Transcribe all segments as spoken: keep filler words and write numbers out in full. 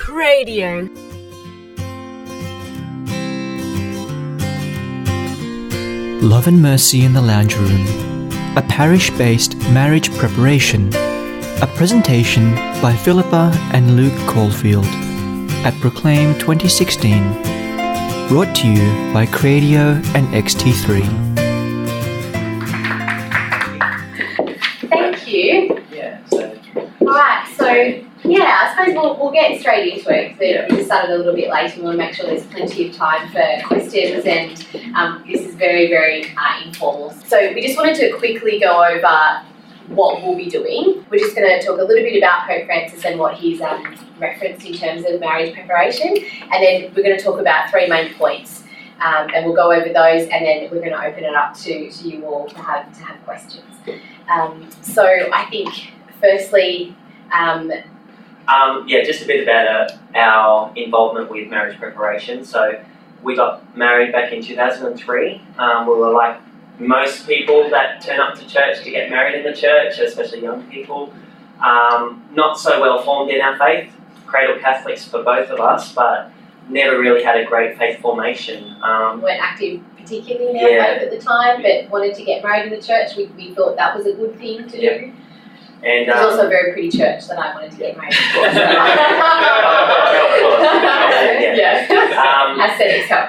Cradio. Love and Mercy in the Lounge Room, a parish-based marriage preparation, a presentation by Philippa and Luke Caulfield at Proclaim twenty sixteen, brought to you by Cradio and X T three. Thank you. Yeah, so... Alright, so yeah, I suppose we'll, we'll get straight into it because Yeah. we started a little bit late. We want to make sure there's plenty of time for questions, and um, this is very, very uh, informal. So we just wanted to quickly go over what we'll be doing. We're just going to talk a little bit about Pope Francis and what he's um, referenced in terms of marriage preparation, and then we're going to talk about three main points, um, and we'll go over those, and then we're going to open it up to, to you all to have to have questions. Um, so I think, firstly, um, Um, yeah, just a bit about uh, our involvement with marriage preparation. So we got married back in two thousand three. Um, we were like most people that turn up to church to get married in the church, especially young people. Um, not so well formed in our faith, cradle Catholics for both of us, but never really had a great faith formation. Um, weren't active particularly in our Yeah. faith at the time, but wanted to get married in the church. We, we thought that was a good thing to Yeah. do. and It was um, also a very pretty church that I wanted to get married in. Yeah. Yeah. Um, Aesthetics help.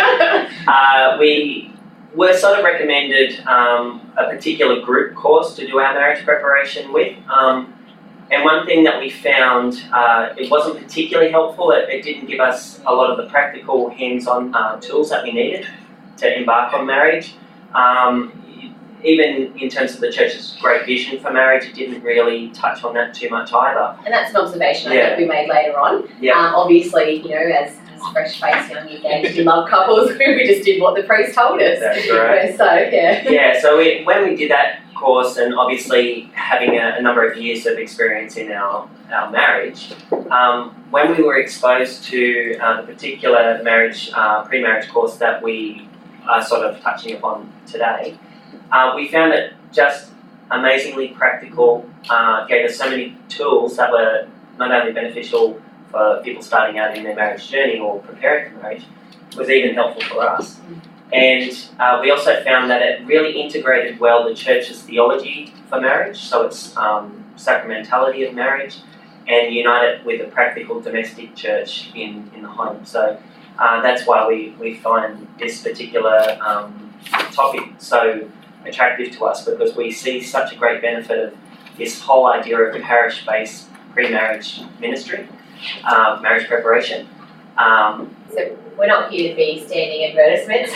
uh, we were sort of recommended um, a particular group course to do our marriage preparation with. Um, and one thing that we found, uh, it wasn't particularly helpful. It, it didn't give us a lot of the practical hands-on uh, tools that we needed to embark on marriage. Um, even in terms of the church's great vision for marriage, it didn't really touch on that too much either. And that's an observation I Yeah. think we made later on. Yeah. Um, obviously, you know, as, as fresh-faced, young, engaged, in love couples, we just did what the priest told us. That's right. So, yeah. Yeah, so we, when we did that course, and obviously having a, a number of years of experience in our, our marriage, um, when we were exposed to uh, the particular marriage, uh, pre-marriage course that we are sort of touching upon today, uh, we found it just amazingly practical, uh, gave us so many tools that were not only beneficial for people starting out in their marriage journey or preparing for marriage, was even helpful for us. And uh, we also found that it really integrated well the church's theology for marriage, so its um, sacramentality of marriage, and unite it with a practical domestic church in, in the home. So uh, that's why we, we find this particular um, topic so attractive to us, because we see such a great benefit of this whole idea of parish-based pre-marriage ministry, uh, marriage preparation. Um, So we're not here to be standing advertisements.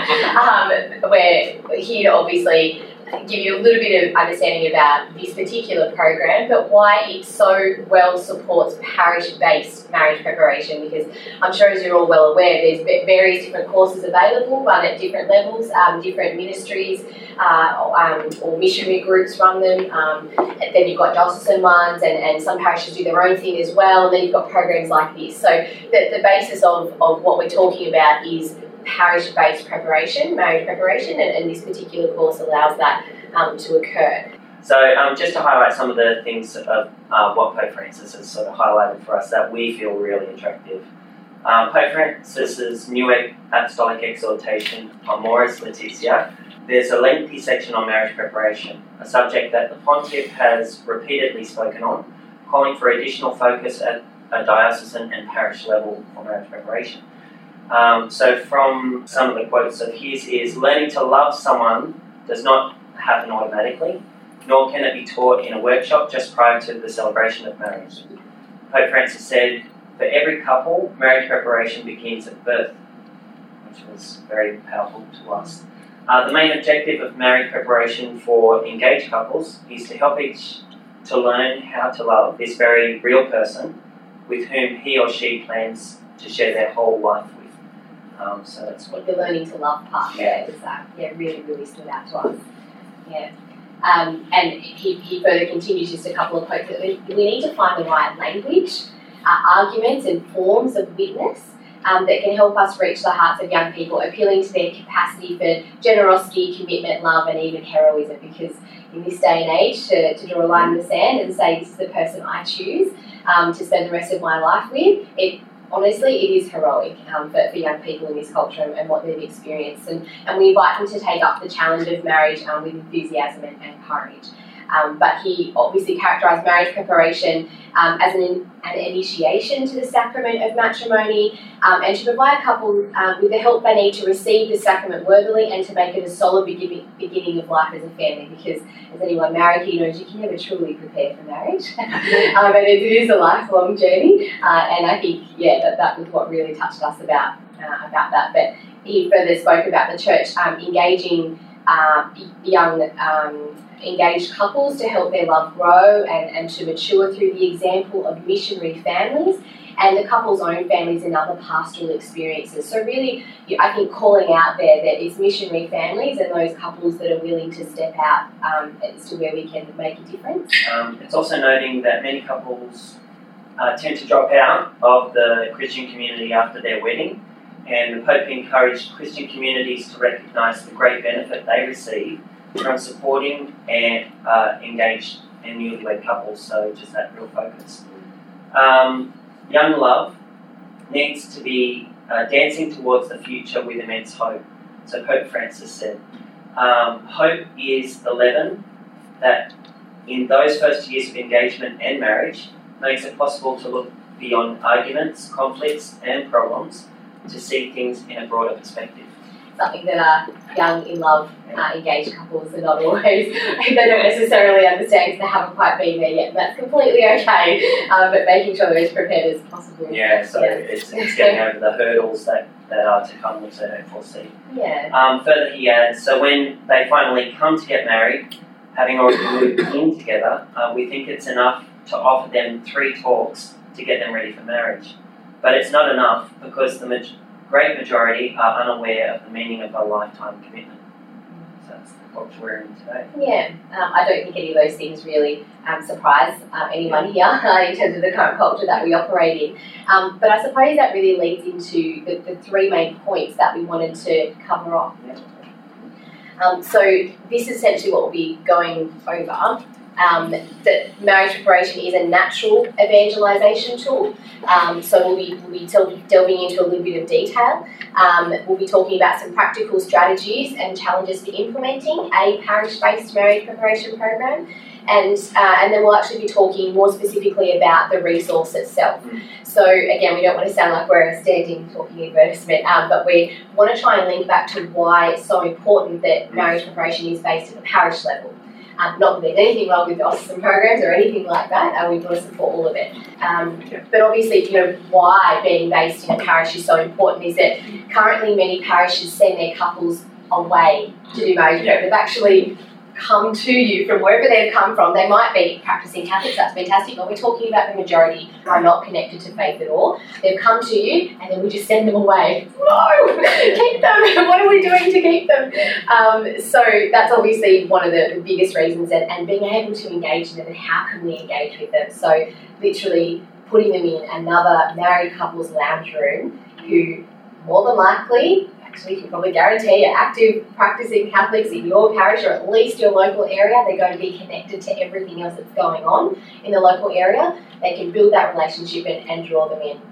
um, we're here to obviously give you a little bit of understanding about this particular program, but why it so well supports parish-based marriage preparation, because I'm sure, as you're all well aware, there's various different courses available run at different levels, um, different ministries uh, um, or missionary groups run them, um, and then you've got diocesan ones, and, and some parishes do their own thing as well, and then you've got programs like this. So the, the basis of, of what we're talking about is parish-based preparation, marriage preparation, and, and this particular course allows that um, to occur. So um, just to highlight some of the things of uh, what Pope Francis has sort of highlighted for us that we feel really attractive. Um, Pope Francis's new apostolic exhortation, Amoris Laetitia, there's a lengthy section on marriage preparation, a subject that the Pontiff has repeatedly spoken on, calling for additional focus at a diocesan and parish level for marriage preparation. Um, so from some of the quotes of his is, learning to love someone does not happen automatically, nor can it be taught in a workshop just prior to the celebration of marriage. Pope Francis said, for every couple, marriage preparation begins at birth, which was very powerful to us. Uh, the main objective of marriage preparation for engaged couples is to help each to learn how to love this very real person with whom he or she plans to share their whole life with. Um, so that's what The learning to love part, Yeah. yeah, was that, yeah, really, really stood out to us. Yeah. Um, and he, he further continues just a couple of quotes that we, we need to find the right language, uh, arguments and forms of witness um, that can help us reach the hearts of young people, appealing to their capacity for generosity, commitment, love, and even heroism. Because in this day and age, to, to draw a line in the sand and say this is the person I choose um, to spend the rest of my life with, it honestly, it is heroic um, for, for young people in this culture and, and what they've experienced. And, and we invite them to take up the challenge of marriage um, with enthusiasm and, and courage. Um, but he obviously characterised marriage preparation um, as an, an initiation to the sacrament of matrimony um, and to provide couples um, with the help they need to receive the sacrament worthily and to make it a solid beginning, beginning of life as a family. Because as anyone married here knows, you can never truly prepare for marriage. um, and it is a lifelong journey. Uh, and I think, yeah, that, that was what really touched us about, uh, about that. But he further spoke about the church um, engaging uh, young um, engaged couples to help their love grow and, and to mature through the example of missionary families and the couple's own families and other pastoral experiences. So really, I think calling out there that it's missionary families and those couples that are willing to step out um, as to where we can make a difference. Um, it's also noting that many couples uh, tend to drop out of the Christian community after their wedding, and the Pope encouraged Christian communities to recognise the great benefit they receive from supporting and uh, engaged and newlywed couples, so just that real focus. Um, young love needs to be uh, dancing towards the future with immense hope. So Pope Francis said, um, hope is the leaven that in those first years of engagement and marriage makes it possible to look beyond arguments, conflicts and problems to see things in a broader perspective. Something that uh, young, in love, uh, engaged couples are not always, they don't necessarily understand because they haven't quite been there yet. And that's completely okay, um, but making sure they're as prepared as possible. Yeah, so yeah. It's, it's getting over the hurdles that, that are to come, which they don't foresee. Yeah. Um, further, he adds, so when they finally come to get married, having already moved in together, uh, we think it's enough to offer them three talks to get them ready for marriage. But it's not enough because the majority great majority are unaware of the meaning of a lifetime commitment. So that's what we're in today. Yeah, um, I don't think any of those things really um, surprise uh, anyone here uh, in terms of the current culture that we operate in. Um, but I suppose that really leads into the, the three main points that we wanted to cover off. Um, so this is essentially what we'll be going over. Um, that marriage preparation is a natural evangelisation tool. Um, so we'll be, we'll be del- delving into a little bit of detail. Um, we'll be talking about some practical strategies and challenges for implementing a parish-based marriage preparation program. And, uh, and then we'll actually be talking more specifically about the resource itself. So again, we don't want to sound like we're a standing talking advertisement, um, but we want to try and link back to why it's so important that marriage preparation is based at the parish level. Um, not that there's anything wrong with diocesan programs or anything like that, and uh, we want to support all of it. Um, but obviously, you know, why being based in a parish is so important is that currently many parishes send their couples away to do marriage prep. They've actually come to you from wherever they've come from. They might be practicing Catholics, that's fantastic, but we're talking about the majority who are not connected to faith at all. They've come to you and then we just send them away. No! Keep them! What are we doing to keep them? Um, so that's obviously one of the biggest reasons, and, and being able to engage them, and how can we engage with them? So literally putting them in another married couple's lounge room who more than likely, actually, you can probably guarantee are active practicing Catholics in your parish or at least your local area. They're going to be connected to everything else that's going on in the local area. They can build that relationship and, and draw them in.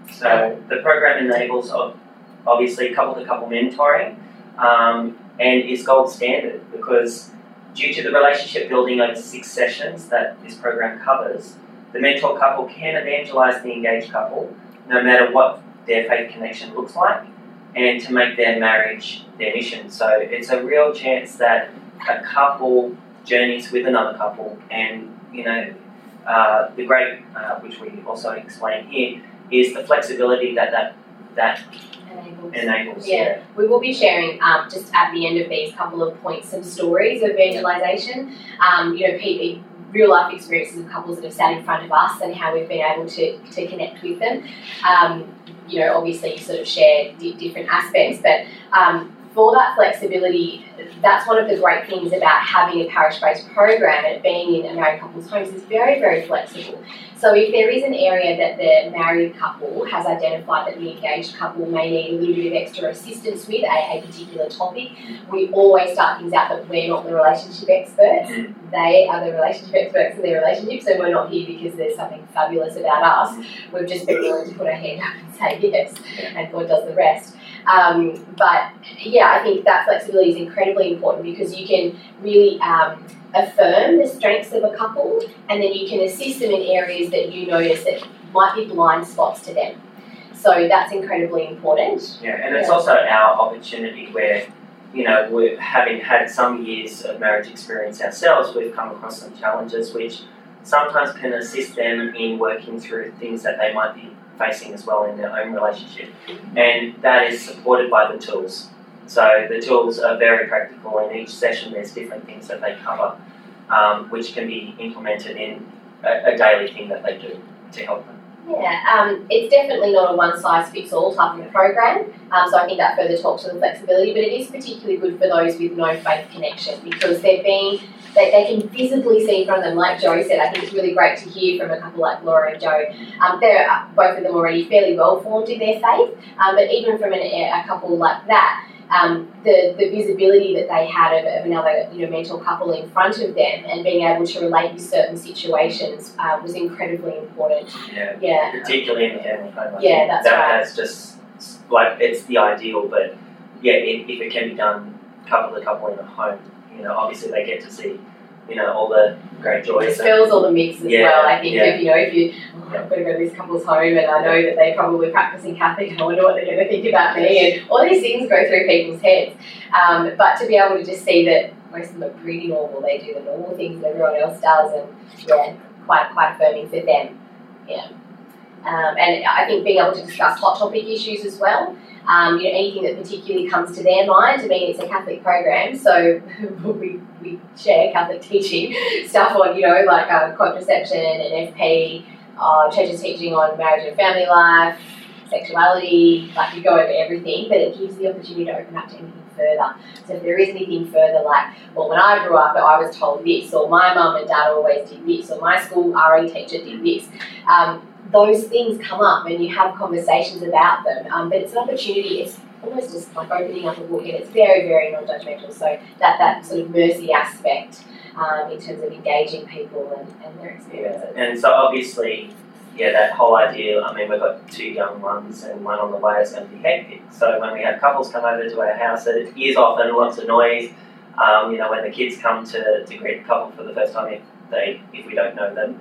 So the program enables obviously couple-to-couple mentoring um, and is gold standard because due to the relationship building over six sessions that this program covers, the mentor couple can evangelise the engaged couple no matter what their faith connection looks like, and to make their marriage their mission. So it's a real chance that a couple journeys with another couple, and you know, uh, the great, uh, which we also explain here, is the flexibility that that, that enables. enables. Yeah. yeah, we will be sharing um, just at the end of these couple of points some stories of evangelisation. Um, you know, people, real life experiences of couples that have sat in front of us and how we've been able to, to connect with them. Um, you know, obviously you sort of share di- different aspects, but um, for that flexibility, that's one of the great things about having a parish-based program and being in a married couple's homes is very, very flexible. So if there is an area that the married couple has identified that the engaged couple may need a little bit of extra assistance with a, a particular topic, we always start things out that we're not the relationship experts. They are the relationship experts in their relationship, so we're not here because there's something fabulous about us. We've just been willing to put our hand up and say yes, and God does the rest. Um, but yeah, I think that flexibility is incredibly important because you can really um, affirm the strengths of a couple, and then you can assist them in areas that you notice that might be blind spots to them. So that's incredibly important. Yeah, and it's yeah. also our opportunity where, you know, we're having had some years of marriage experience ourselves, we've come across some challenges which sometimes can assist them in working through things that they might be facing as well in their own relationship, and that is supported by the tools. So the tools are very practical. In each session there's different things that they cover, um, which can be implemented in a, a daily thing that they do to help them. Yeah, um, it's definitely not a one-size-fits-all type of program, um, so I think that further talks to the flexibility, but it is particularly good for those with no faith connection because they're being, they, they can visibly see in front of them, like Joe said. I think it's really great to hear from a couple like Laura and Joe. Um, they're both of them already fairly well-formed in their faith, um, but even from an, a couple like that, Um, the, the visibility that they had of, of another you know mentor couple in front of them and being able to relate with certain situations uh, was incredibly important. Yeah, yeah. particularly in the family home. I yeah, think. that's that, right. That's just like it's the ideal, but yeah, if, if it can be done couple to couple in a home, you know, obviously they get to see you know all the great joys. It spells all the myths as yeah, well. I think yeah. if you know if you oh, I'm going to go to this couple's home and I know that they're probably practicing Catholic, I wonder what they're going to think about me, and all these things go through people's heads. Um, but to be able to just see that most of them are pretty normal, they do the normal things that everyone else does, and yeah, quite quite affirming for them. Yeah, um, and I think being able to discuss hot topic issues as well. Um, you know, anything that particularly comes to their mind. I mean, it's a Catholic program, so we, we share Catholic teaching stuff on, you know, like um, contraception and F P, uh, church's teaching on marriage and family life, sexuality, like we go over everything, but it gives the opportunity to open up to anything further. So if there is anything further like, well, when I grew up, I was told this, or my mum and dad always did this, or my school R E teacher did this, um, those things come up and you have conversations about them, um, but it's an opportunity, it's almost just like opening up a book, and it's very, very non-judgmental, so that, that sort of mercy aspect um, in terms of engaging people and, and their experiences. Yeah. And so obviously, yeah, that whole idea, I mean, we've got two young ones and one on the way is going to be hectic, so when we have couples come over to our house, it is often lots of noise, um, you know, when the kids come to, to greet the couple for the first time if, they, if we don't know them.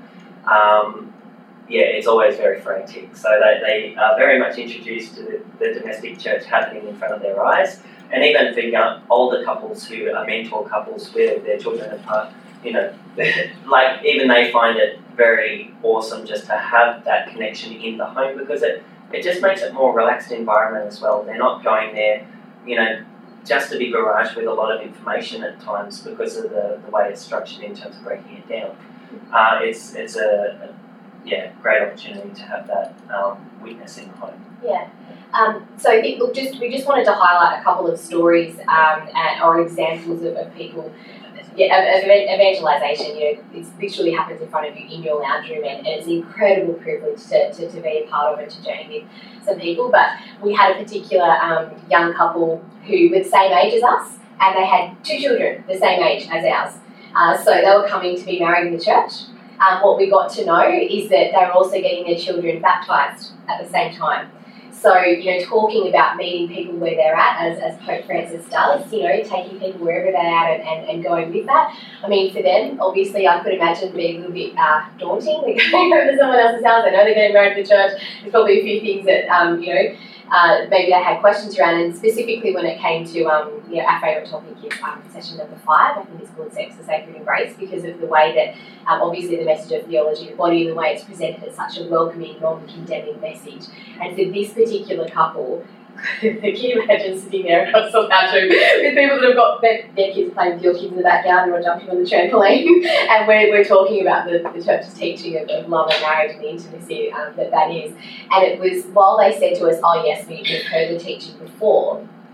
Um, Yeah, it's always very frantic. So they, they are very much introduced to the, the domestic church happening in front of their eyes. And even for young, older couples who are mentor couples where their children are, you know, like even they find it very awesome just to have that connection in the home because it, it just makes it a more relaxed environment as well. They're not going there, you know, just to be barraged with a lot of information at times because of the, the way it's structured in terms of breaking it down. Uh, it's it's a, a yeah, great opportunity to have that um, witness in the home. Yeah. Um, so look, just we just wanted to highlight a couple of stories um, and, or examples of, of people, yeah, of, of evangelisation. You know, it's literally happens in front of you in your lounge room, and, and it's an incredible privilege to, to, to be a part of it, to journey with some people. But we had a particular um, young couple who were the same age as us, and they had two children the same age as ours. Uh, so they were coming to be married in the church. Um, what we got to know is that they were also getting their children baptised at the same time. So, you know, talking about meeting people where they're at, as, as Pope Francis does, you know, taking people wherever they're at and, and, and going with that. I mean, for them, obviously, I could imagine being a little bit uh, daunting. They're going over to someone else's house. I know they're getting married in the church. There's probably a few things that, um, you know, Uh, maybe they had questions around, and specifically when it came to, um, you know, our favourite topic is um, session number five. I think it's called Sex, the Sacred Embrace, because of the way that, um, obviously, the message of theology of the body and the way it's presented as such a welcoming, non-condemning message. And for this particular couple, can you imagine sitting there across the lounge room with people that have got their, their kids playing with your kids in the backyard and you're jumping on the trampoline, and we're, we're talking about the, the church's teaching of, of love and marriage and the intimacy um, that that is. And it was, while they said to us, oh yes, we, we've heard the teaching before,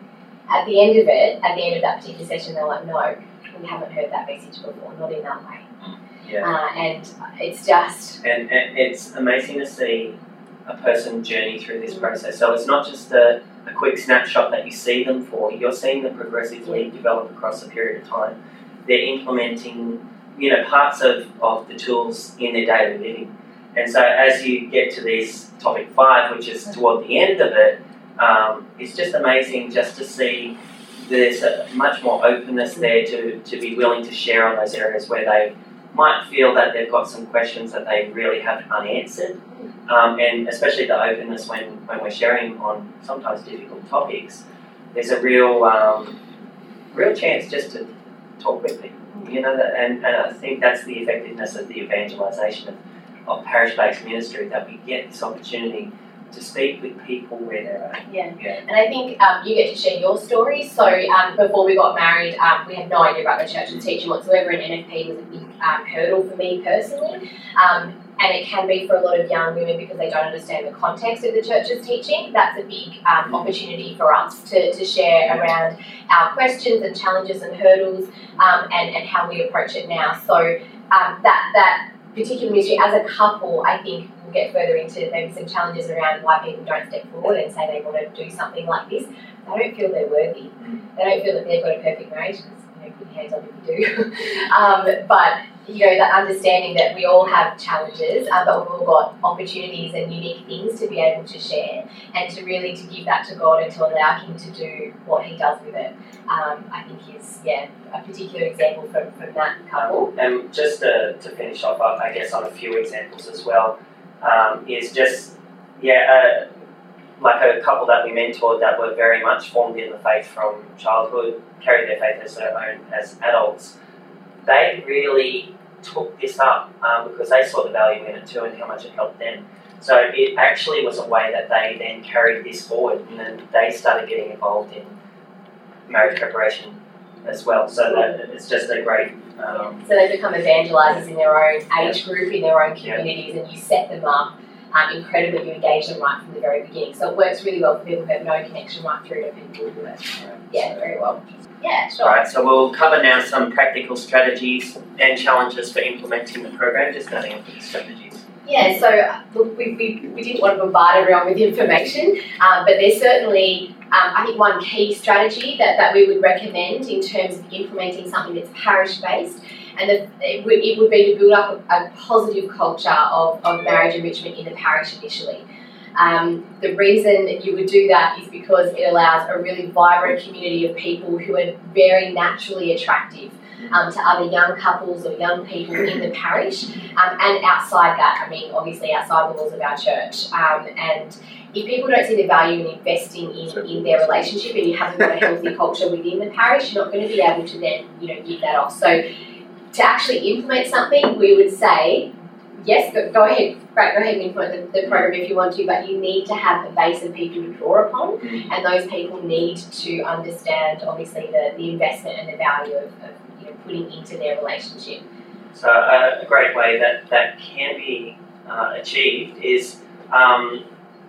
at the end of it, at the end of that particular session, they're like, no, we haven't heard that message before, not in that way. Yeah. Uh, and it's just... And, and it's amazing to see a person journey through this process. So it's not just a, a quick snapshot that you see them for, you're seeing them progressively develop across a period of time. They're implementing, you know, parts of, of the tools in their daily living. And so as you get to this topic five, which is toward the end of it, um, it's just amazing just to see there's a much more openness there to, to be willing to share on those areas where they might feel that they've got some questions that they really have unanswered. Um, and especially the openness when, when we're sharing on sometimes difficult topics, there's a real um, real chance just to talk with people. You know, that, and, and I think that's the effectiveness of the evangelisation of, of parish-based ministry, that we get this opportunity to speak with people where they're at. Yeah. yeah. And I think um, you get to share your story. So um, before we got married, um, we had no idea about the church and teaching whatsoever, and N F P was a big um, hurdle for me personally. Um, and it can be for a lot of young women because they don't understand the context of the church's teaching. That's a big um, opportunity for us to, to share around our questions and challenges and hurdles um, and, and how we approach it now. So um, that, that particular ministry, as a couple, I think we'll get further into maybe some challenges around why people don't step forward and say they want to do something like this. They don't feel they're worthy. They don't feel that they've got a perfect marriage, because, you know, put your hands up if you do. um, but, you know, that understanding that we all have challenges, uh, but we've all got opportunities and unique things to be able to share, and to really to give that to God and to allow Him to do what He does with it. Um, I think is, yeah, a particular example from, from that couple. And just to, to finish off, I guess, on a few examples as well, um, is just, yeah, uh, like a couple that we mentored that were very much formed in the faith from childhood, carried their faith as their own as adults. They really took this up um, because they saw the value in it too and how much it helped them. So it actually was a way that they then carried this forward, and then they started getting involved in marriage preparation as well. So that it's just a great... Um, so they become evangelisers in their own age group, in their own communities, yeah. And you set them up um, incredibly, you engage them right from the very beginning. So it works really well for people who have no connection right through to people who have. Yeah, very well. Yeah, sure. All right, so we'll cover now some practical strategies and challenges for implementing the program, just starting off with the strategies. Yeah, so look, we, we, we didn't want to bombard everyone with information, um, but there's certainly, um, I think, one key strategy that, that we would recommend in terms of implementing something that's parish-based, and the, it, would, it would be to build up a, a positive culture of, of marriage enrichment in the parish initially. Um, the reason that you would do that is because it allows a really vibrant community of people who are very naturally attractive um, to other young couples or young people in the parish, um, and outside that, I mean, obviously outside the walls of our church. Um, and if people don't see the value in investing in, in their relationship, and you haven't got a healthy culture within the parish, you're not going to be able to then, you know, give that off. So to actually implement something, we would say, yes, go, go ahead, right, go ahead and implement the, the program if you want to, but you need to have a base of people to draw upon, and those people need to understand, obviously, the, the investment and the value of, of you know, putting into their relationship. So uh, a great way that, that can be uh, achieved is... Um,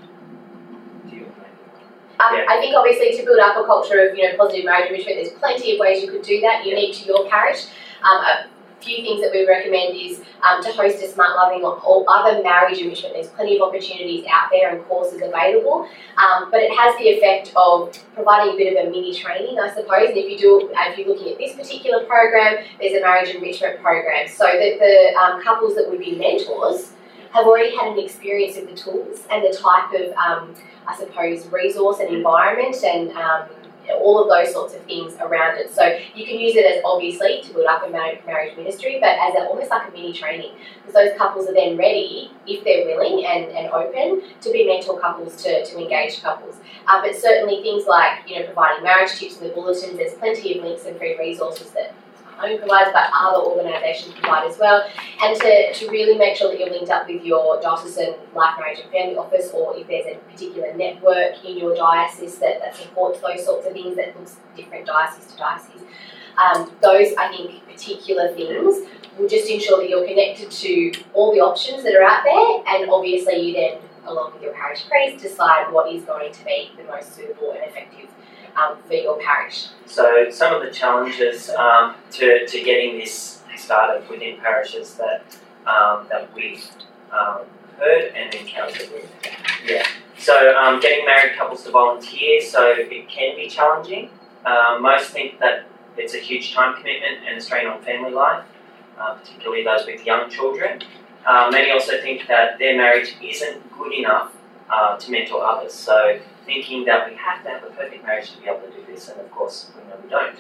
Um, yeah. I think obviously to build up a culture of, you know, positive marriage enrichment, there's plenty of ways you could do that unique to your parish. Um, a few things that we recommend is um, to host a Smart Loving or, or other marriage enrichment. There's plenty of opportunities out there and courses available, um, but it has the effect of providing a bit of a mini training, I suppose. And if you do, if you're looking at this particular program, there's a marriage enrichment program, so that the um, couples that would be mentors have already had an experience of the tools and the type of um, I suppose, resource and environment and um, all of those sorts of things around it. So you can use it as, obviously, to build up a marriage ministry, but as a, almost like a mini training, because those couples are then ready, if they're willing and, and open, to be mentor couples, to, to engage couples. Uh, but certainly things like, you know, providing marriage tips in the bulletins, there's plenty of links and free resources that Home provides, but other organisations provide as well, and to, to really make sure that you're linked up with your diocesan life, marriage and family office, or if there's a particular network in your diocese that, that supports those sorts of things, that looks different diocese to diocese. Um, those, I think, particular things will just ensure that you're connected to all the options that are out there, and obviously you then, along with your parish priest, decide what is going to be the most suitable and effective um, for your parish? So some of the challenges um, to, to getting this started within parishes that um, that we've um, heard and encountered with. Yeah. So um, getting married couples to volunteer, so it can be challenging. Um, most think that it's a huge time commitment and a strain on family life, uh, particularly those with young children. Uh, many also think that their marriage isn't good enough uh, to mentor others. So thinking that we have to have a perfect marriage to be able to do this, and of course we know we don't.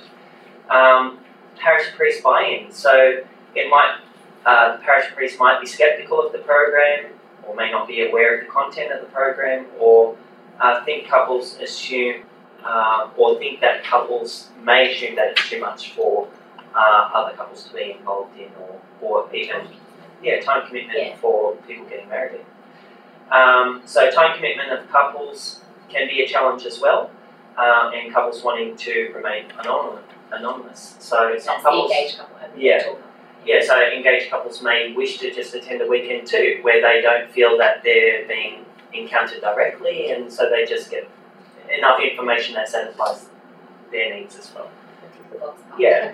Um, parish priest buy-in. So it might uh, the parish priest might be sceptical of the program, or may not be aware of the content of the program, or uh, think couples assume, uh, or think that couples may assume that it's too much for uh, other couples to be involved in, or, or even yeah, time commitment yeah. for people getting married. Um, so time commitment of couples can be a challenge as well, um, and couples wanting to remain anonymous. anonymous. So some That's couples, the engaged couple. yeah, yeah. So engaged couples may wish to just attend a weekend too, where they don't feel that they're being encountered directly, and so they just get enough information that satisfies their needs as well. Yeah.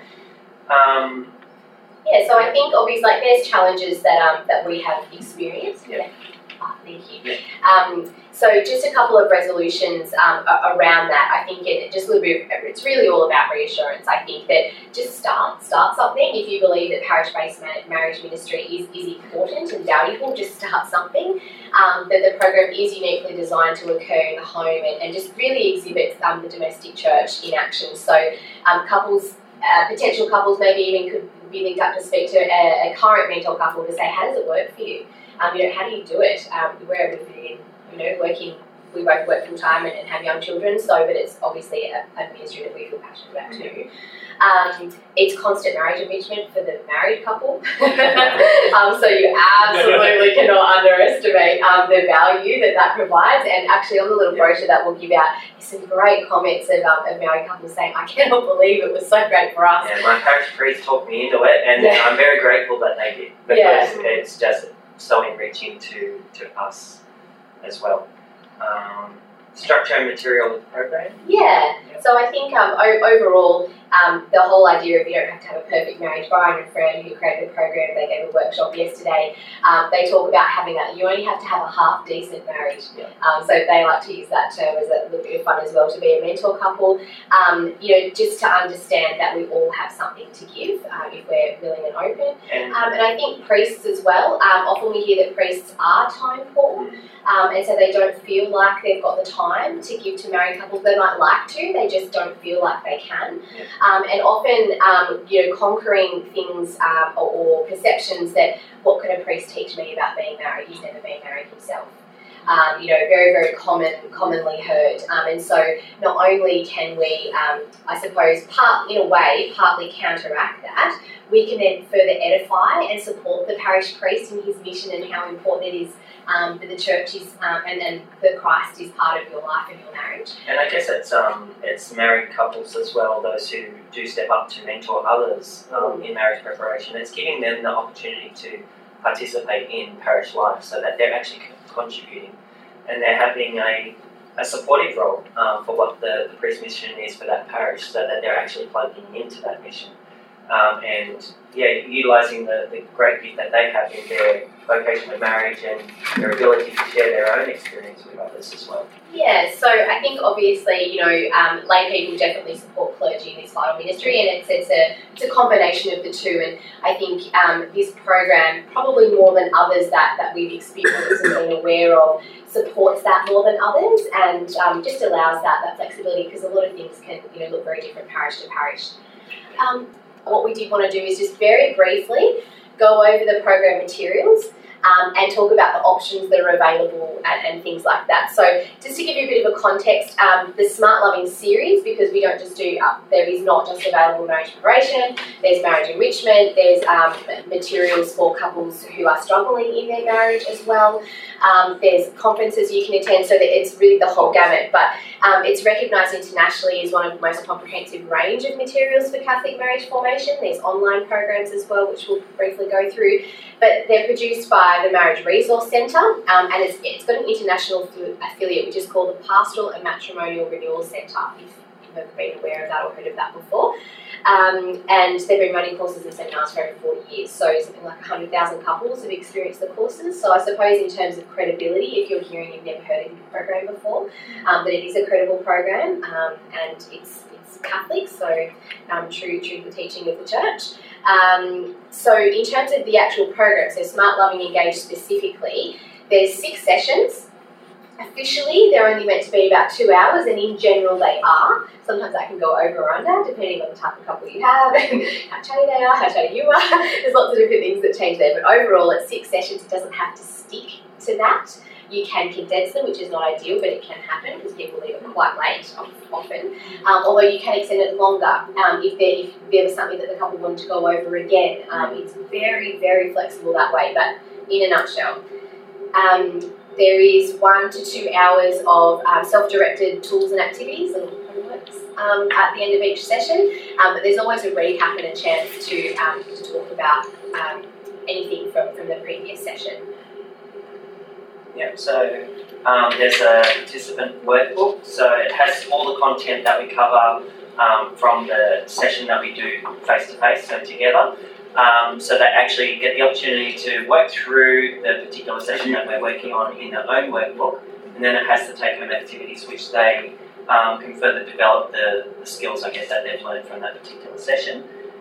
Um, yeah. So I think obviously, like, there's challenges that um that we have experienced. Yeah. Oh, thank you. Yeah. Um, so just a couple of resolutions um, around that. I think it just a little bit. It's really all about reassurance. I think that just start, start something. If you believe that parish-based marriage ministry is, is important and valuable, just start something. Um, that the program is uniquely designed to occur in the home and, and just really exhibits um, the domestic church in action. So um, couples, uh, potential couples, maybe even could be linked up to speak to a, a current mentor couple to say, how does it work for you? Um, you know, how do you do it? Um, where we fit in, you know, working, we both work full time and, and have young children, so, but it's obviously a, a ministry that we feel passionate about too. Um, it's constant marriage enrichment for the married couple. um, so you absolutely cannot underestimate um, the value that that provides. And actually on the little brochure that we'll give out, there's some great comments of, um, of married couples saying, I cannot believe it was so great for us. Yeah, my parish priest talked me into it, and yeah. I'm very grateful that they did, because yeah. it's just so enriching to, to us as well. Um, structure and material of the program? Yeah, yep. So I think um, o- overall, um, the whole idea of you don't have to have a perfect marriage. Brian and Fran, who created the program, they gave a workshop yesterday. Um, they talk about having a, you only have to have a half decent marriage. Yep. Um, so they like to use that term as a little bit of fun as well, to be a mentor couple. Um, you know, just to understand that we all have something to give uh, if we're willing and open. And, um, and I think priests as well. Um, often we hear that priests are time poor. Um, and so they don't feel like they've got the time to give to married couples. They might like to, they just don't feel like they can. Yeah. Um, and often, um, you know, conquering things um, or, or perceptions that, what can a priest teach me about being married? He's never been married himself. Um, you know, very, very common, commonly heard. Um, and so not only can we, um, I suppose, part in a way, partly counteract that, we can then further edify and support the parish priest in his mission and how important it is um, that the church is um, and then that Christ is part of your life and your marriage. And I guess it's um, it's married couples as well, those who do step up to mentor others um, in marriage preparation. It's giving them the opportunity to participate in parish life so that they're actually contributing and they're having a, a supportive role um, for what the, the priest mission is for that parish, so that they're actually plugging into that mission. Um, and yeah, utilising the, the great gift that they have in their vocation of marriage and their ability to share their own experience with others as well. Yeah, so I think obviously, you know, um, lay people definitely support clergy in this vital ministry, and it's, it's a it's a combination of the two. And I think um, this program, probably more than others that, that we've experienced and been aware of, supports that more than others, and um, just allows that that flexibility, because a lot of things can, you know, look very different parish to parish. Um, what we did want to do is just very briefly go over the program materials um, and talk about the options that are available and, and things like that. So just to give you a bit of a context, um, the Smart Loving series, because we don't just do, uh, there is not just available marriage preparation, there's marriage enrichment, there's um, materials for couples who are struggling in their marriage as well. Um, there's conferences you can attend, so that it's really the whole gamut. But um, it's recognised internationally as one of the most comprehensive range of materials for Catholic marriage formation. There's online programs as well, which we'll briefly go through. But they're produced by the Marriage Resource Centre, um, and it's, it's got an international affiliate which is called the Pastoral and Matrimonial Renewal Centre, if have been aware of that or heard of that before. Um, and they've been running courses and seminars for over forty years, so something like one hundred thousand couples have experienced the courses. So I suppose in terms of credibility, if you're hearing you've never heard of the program before, um, that it is a credible program, um, and it's it's Catholic, so um, true, true to the teaching of the church. Um, so in terms of the actual program, so Smart, Loving, Engaged specifically, there's six sessions. Officially, they're only meant to be about two hours, and in general they are. Sometimes that can go over or under, depending on the type of couple you have, and how chatty they are, how chatty you are. There's lots of different things that change there, but overall at six sessions it doesn't have to stick to that. You can condense them, which is not ideal, but it can happen because people leave it quite late often. Um, although you can extend it longer um, if, there, if there was something that the couple wanted to go over again. Um, it's very, very flexible that way, but in a nutshell. Um, There is one to two hours of um, self-directed tools and activities and homeworks um, at the end of each session, um, but there's always a recap and a chance to, um, to talk about um, anything from, from the previous session. Yeah, so um, there's a participant workbook, so it has all the content that we cover um, from the session that we do face-to-face, so together. Um, so they actually get the opportunity to work through the particular session that we're working on in their own workbook, and then it has the take-home activities which they um, can further develop the, the skills, I guess, that they've learned from that particular session.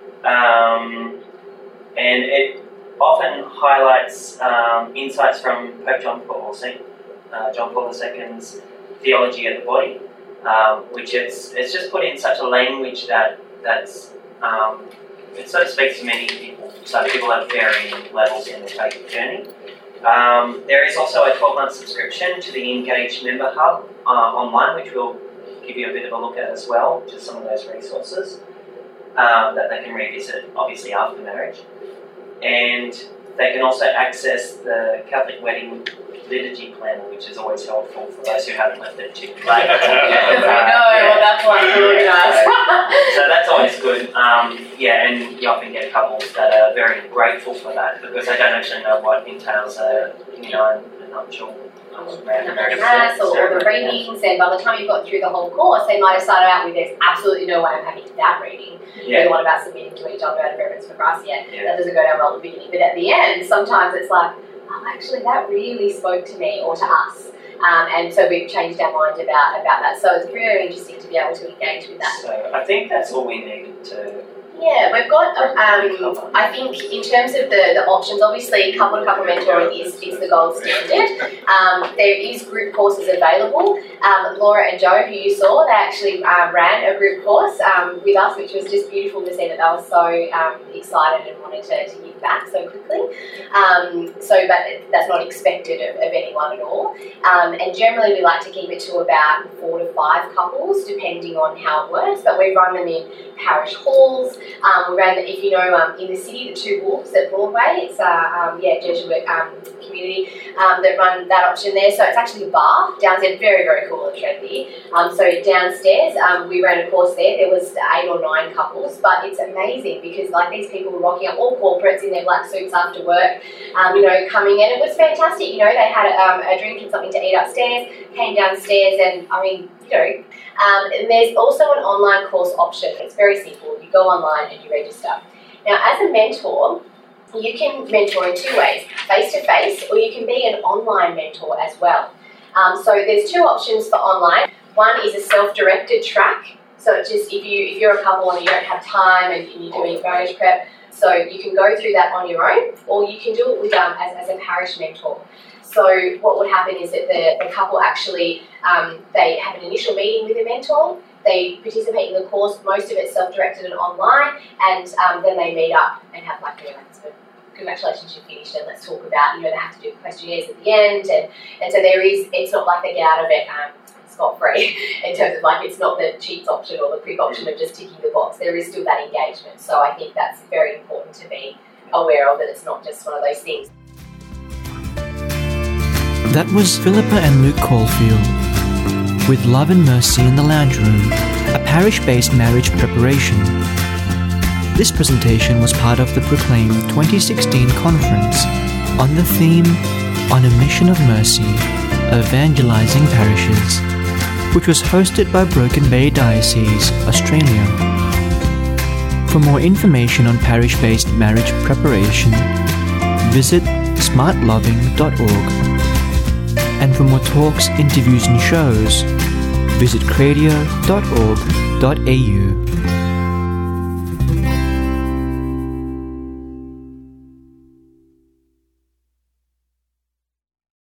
Um, and it often highlights um, insights from Pope John Paul the Second, uh, John Paul the Second's theology of the body, um, which it's it's just put in such a language that that's um, it sort of speaks to many people, so people have varying levels in their faith journey. Um, there is also a twelve-month subscription to the Engage Member Hub uh, online, which we'll give you a bit of a look at as well, just some of those resources um, that they can revisit, obviously, after marriage. And they can also access the Catholic Wedding Liturgy Planner, which is always helpful for those who haven't left it too late. I know, well, that's why it's really nice. So that's always good. Um, yeah, and you often get couples that are very grateful for that because they don't actually know what entails a, you know, a nuptial mass or all the readings, and by the time you've got through the whole course, they might have started out with there's absolutely no way I'm having that reading. Yeah. The one about submitting to each other out of reverence for Christ, yeah, yeah. That doesn't go down well at the beginning, but at the end, sometimes it's like, oh, actually, that really spoke to me or to us. Um, and so we've changed our mind about, about that. So it's really interesting to be able to engage with that. So I think that's all we needed to... Yeah, we've got, um, I think in terms of the, the options, obviously couple-to-couple mentoring is, is the gold standard. Um, there is group courses available. Um, Laura and Joe, who you saw, they actually um, ran a group course um, with us, which was just beautiful to see that they were so um, excited and wanted to, to give back so quickly. Um, so, but that's not expected of, of anyone at all. Um, and generally we like to keep it to about four to five couples, depending on how it works, but we run them in parish halls. Um, we ran, the, if you know, um, in the city, the Two Wolves at Broadway. It's a um, yeah Jesuit um, community um, that run that option there. So it's actually a bar downstairs, very very cool and trendy. Um, so downstairs, um, we ran a course there. There was eight or nine couples, but it's amazing because like these people were rocking up, all corporates in their black suits after work, um, you know, coming in. It was fantastic. You know, they had a, um, a drink and something to eat upstairs, came downstairs, and I mean, you know. Um, and there's also an online course option. It's very simple. You go online and you register. Now, as a mentor, you can mentor in two ways, face-to-face, or you can be an online mentor as well. Um, so there's two options for online. One is a self-directed track. So it's just if, you, if you're a couple and you don't have time and you're doing marriage prep, so you can go through that on your own, or you can do it with um, as, as a parish mentor. So what would happen is that the, the couple actually, um, they have an initial meeting with a mentor, they participate in the course, most of it's self-directed and online, and um, then they meet up and have like, you know, sort of, congratulations, you finished, and let's talk about, you know, they have to do questionnaires at the end, and, and so there is, it's not like they get out of it um, scot-free in terms of like, it's not the cheats option or the quick option of just ticking the box, there is still that engagement, so I think that's very important to be aware of, that it's not just one of those things. That was Philippa and Luke Caulfield with Love and Mercy in the Lounge Room, a parish-based marriage preparation. This presentation was part of the Proclaim twenty sixteen conference on the theme On a Mission of Mercy, Evangelizing Parishes. which was hosted by Broken Bay Diocese, Australia. For more information on parish-based marriage preparation, visit smart loving dot org. And for more talks, interviews and shows, visit cradio dot org dot a u.